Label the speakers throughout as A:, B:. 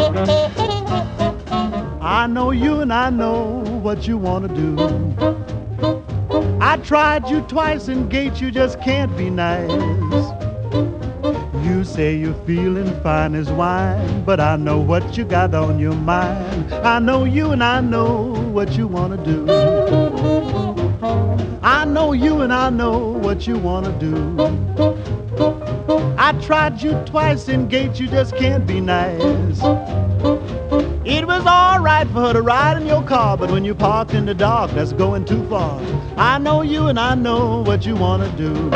A: I know you and I know what you want to do. I tried you twice in gate, you just can't be nice. You say you're feeling fine as wine, but I know what you got on your mind. I know you and I know what you want to do. I know you and I know what you want to do. I tried you twice in gate, you just can't be nice. It was all right for her to ride in your car, but when you parked in the dark, that's going too far. I know you and I know what you want to do.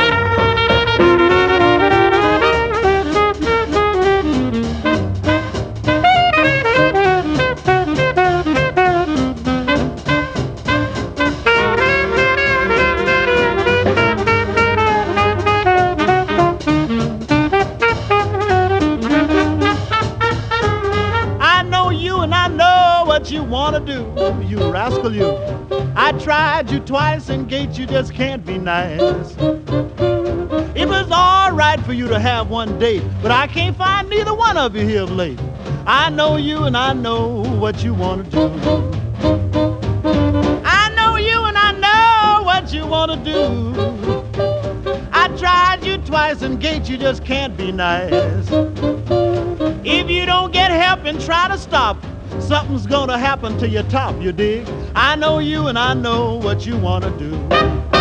A: What you wanna do, you rascal you. I tried you twice in gate, you just can't be nice. It was all right for you to have one date, but I can't find neither one of you here of late. I know you and I know what you wanna do. I know you and I know what you wanna do. I tried you twice in gate, you just can't be nice. If you don't get help and try to stop, something's gonna happen to your top, you dig? I know you and I know what you wanna do.